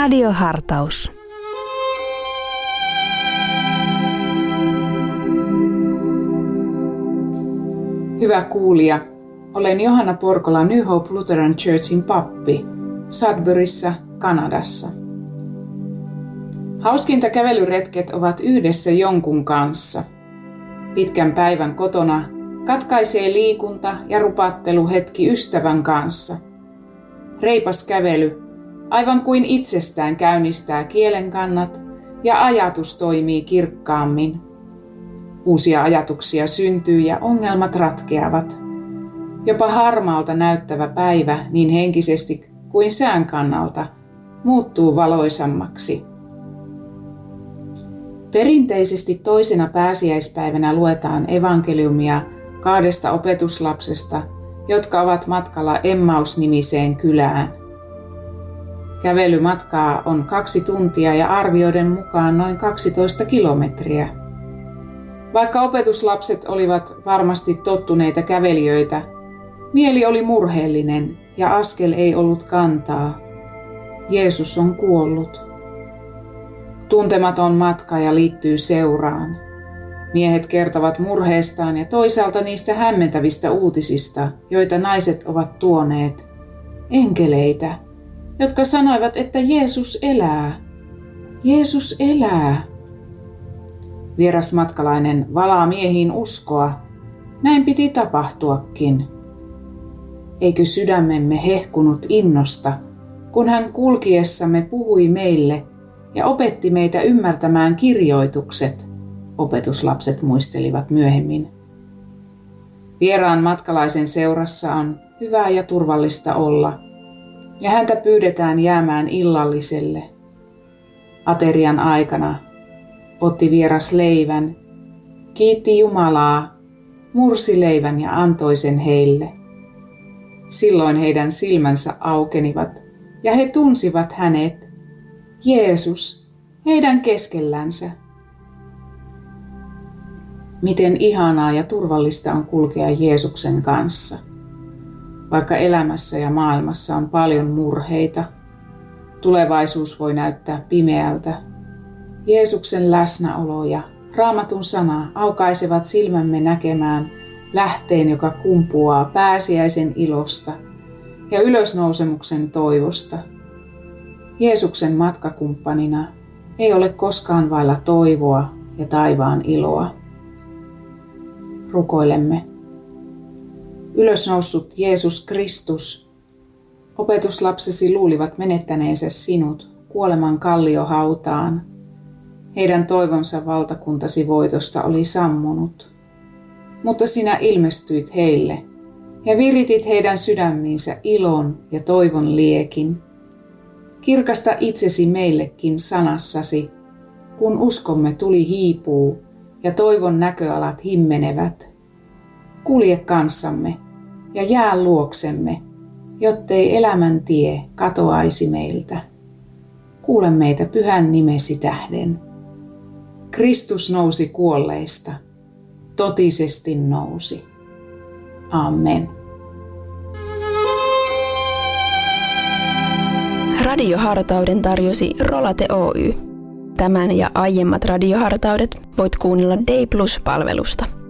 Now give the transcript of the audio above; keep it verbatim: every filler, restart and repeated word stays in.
Radiohartaus. Hyvä kuulija, olen Johanna Porkola New Hope Lutheran Churchin pappi Sudburyssa, Kanadassa. Hauskinta kävelyretket ovat yhdessä jonkun kanssa. Pitkän päivän kotona katkaisee liikunta ja rupattelu hetki ystävän kanssa. Reipas kävely, aivan kuin itsestään käynnistää kielen kannat ja ajatus toimii kirkkaammin. Uusia ajatuksia syntyy ja ongelmat ratkeavat. Jopa harmaalta näyttävä päivä niin henkisesti kuin sään kannalta muuttuu valoisammaksi. Perinteisesti toisena pääsiäispäivänä luetaan evankeliumia kahdesta opetuslapsesta, jotka ovat matkalla Emmaus-nimiseen kylään. Kävelymatkaa on kaksi tuntia ja arvioiden mukaan noin kaksitoista kilometriä. Vaikka opetuslapset olivat varmasti tottuneita kävelijöitä, mieli oli murheellinen ja askel ei ollut kantaa. Jeesus on kuollut. Tuntematon matka liittyy seuraan. Miehet kertovat murheestaan ja toisaalta niistä hämmentävistä uutisista, joita naiset ovat tuoneet. Enkeleitä, jotka sanoivat, että Jeesus elää. Jeesus elää. Vierasmatkalainen valaa miehiin uskoa. Näin piti tapahtuakin. Eikö sydämemme hehkunut innosta, kun hän kulkiessamme puhui meille ja opetti meitä ymmärtämään kirjoitukset, opetuslapset muistelivat myöhemmin. Vieraan matkalaisen seurassa on hyvä ja turvallista olla, ja häntä pyydetään jäämään illalliselle. Aterian aikana otti vieras leivän, kiitti Jumalaa, mursi leivän ja antoi sen heille. Silloin heidän silmänsä aukenivat ja he tunsivat hänet, Jeesus, heidän keskellänsä. Miten ihanaa ja turvallista on kulkea Jeesuksen kanssa. Vaikka elämässä ja maailmassa on paljon murheita, tulevaisuus voi näyttää pimeältä. Jeesuksen läsnäolo ja Raamatun sana aukaisevat silmämme näkemään lähteen, joka kumpuaa pääsiäisen ilosta ja ylösnousemuksen toivosta. Jeesuksen matkakumppanina ei ole koskaan vailla toivoa ja taivaan iloa. Rukoilemme. Ylösnoussut Jeesus Kristus, opetuslapsesi luulivat menettäneensä sinut kuoleman kalliohautaan. Heidän toivonsa valtakuntasi voitosta oli sammunut. Mutta sinä ilmestyit heille ja viritit heidän sydämiinsä ilon ja toivon liekin. Kirkasta itsesi meillekin sanassasi, kun uskomme tuli hiipuu ja toivon näköalat himmenevät. Kulje kanssamme ja jää luoksemme, jottei elämän tie katoaisi meiltä. Kuule meitä pyhän nimesi tähden. Kristus nousi kuolleista, totisesti nousi. Amen. Radiohartauden tarjosi Rolate Oy. Tämän ja aiemmat radiohartaudet voit kuunnella D plus -palvelusta.